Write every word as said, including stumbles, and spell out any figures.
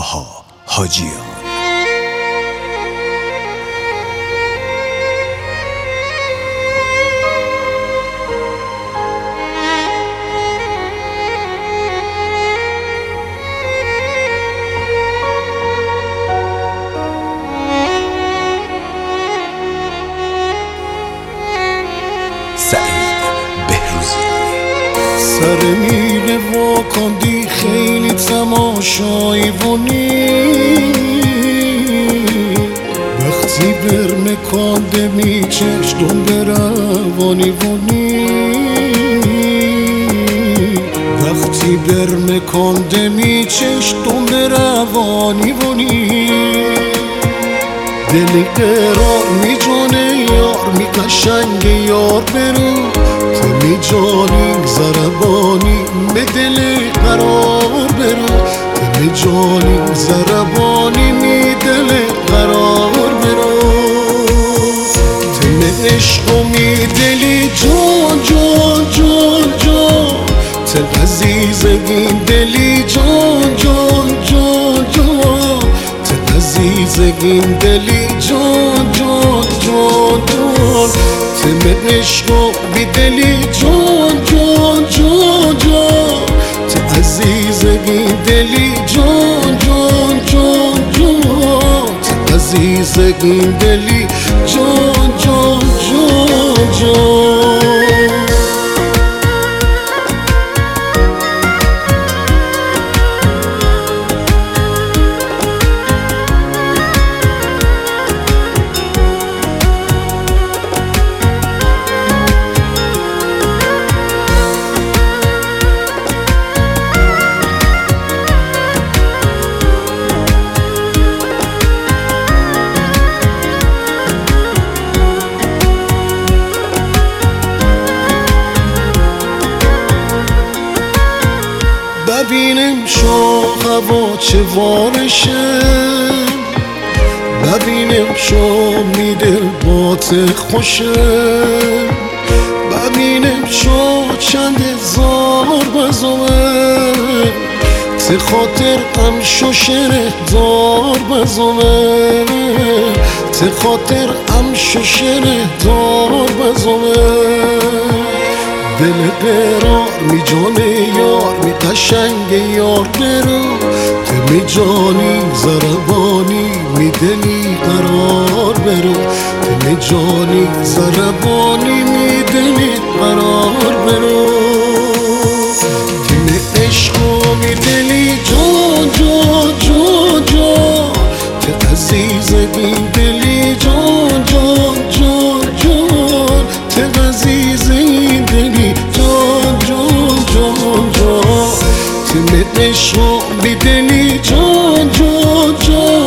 طه حاجیان. سعید بهروزی. سر میله وا کندی خیلی تماشایی ونی، وقتی بر مکانده می چشتم بروانی ونی، وقتی بر مکانده می چشتم بروانی ونی، دلی قرار می جانه یار می قشنگ یار برو، تو می جانی زربانی به دل قرار برو، تو می جانی زربانی می دل قرار برو، تو می عشق و می دلی جان جان جان جان، تو عزیزگین دلی جان جان جان جان، تو عزیزگین دلی جان جان جان جان، تو می عشق و بی دلی جان جان جان جان، تو عزیزگین دلی جان جان جان جان، تو عزیزگین دلی جان جان جان جان. ببینم شو هوا چه وارشه، ببینم شو می دل بات خوشه، ببینم شو چند هزار بزومه، تی خاطر ام شو شره دار بزومه، تی خاطر ام شو شره دار بزومه، دل قرار می جانه یار می قشنگ یار برو، تو می جانی زربانی می دلی قرار برو، تو می جانی زربانی می دلی قرار برو، تو می عشق و می دلی جان جان جان جان، تو عزیزگین دلی جان جان جان جان، تو عزیزگین دلی جان جان جان جان، تو می عشق و بی دلی جان جان جان.